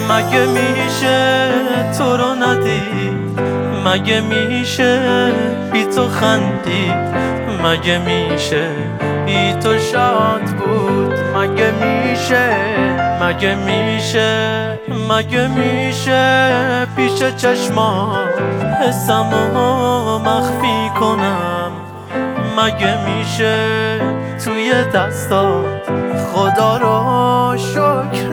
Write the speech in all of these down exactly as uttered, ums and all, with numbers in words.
مگه میشه تو رو ندید؟ مگه میشه بی تو خندید؟ مگه میشه بی تو شاد بود؟ مگه میشه مگه میشه مگه میشه پیش چشمات حسمو مخفی کنم؟ مگه میشه توی دستات خدا رو شکر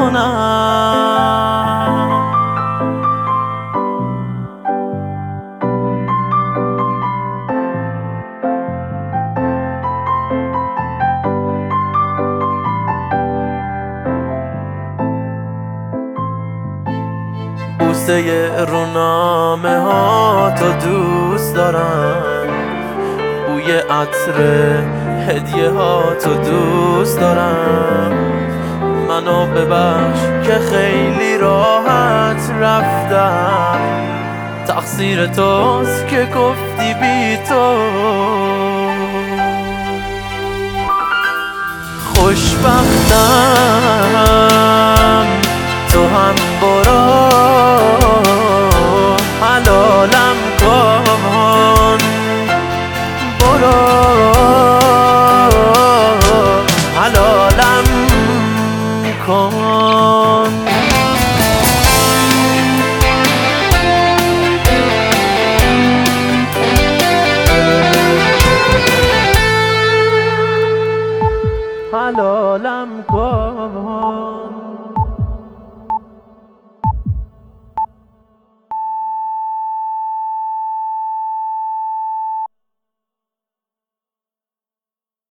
نکنم؟ بوسه رونامه ها تو دوست دارم، بوی عطر هدیه ها تو دوست دارم. منو ببخش که خیلی راحت رفتم، تقصیر توست که گفتی بی تو خوشبختم. تو هم برو حلالم کن، برو حلالم کن. حلالم کن.